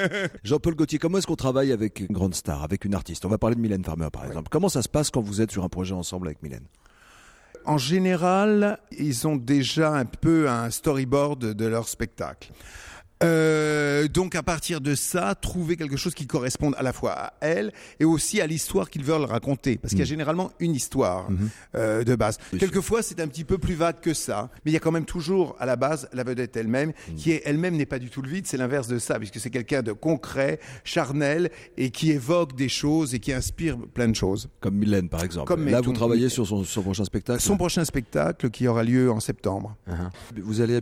Jean-Paul Gaultier, comment est-ce qu'on travaille avec une grande star, avec une artiste? On va parler de Mylène Farmer par exemple. Comment ça se passe quand vous êtes sur un projet ensemble avec Mylène? En général, ils ont déjà un peu un storyboard de leur spectacle. Donc à partir de ça, trouver quelque chose qui corresponde à la fois à elle et aussi à l'histoire qu'ils veulent raconter. Parce qu'il y a généralement une histoire de base. Quelquefois, c'est un petit peu plus vague que ça. Mais il y a quand même toujours à la base la vedette elle-même, qui elle-même n'est pas du tout le vide, c'est l'inverse de ça, puisque c'est quelqu'un de concret, charnel, et qui évoque des choses et qui inspire plein de choses. Comme Mylène par exemple. Comme Là, vous travaillez sur son prochain spectacle. Son prochain spectacle qui aura lieu en septembre. Vous allez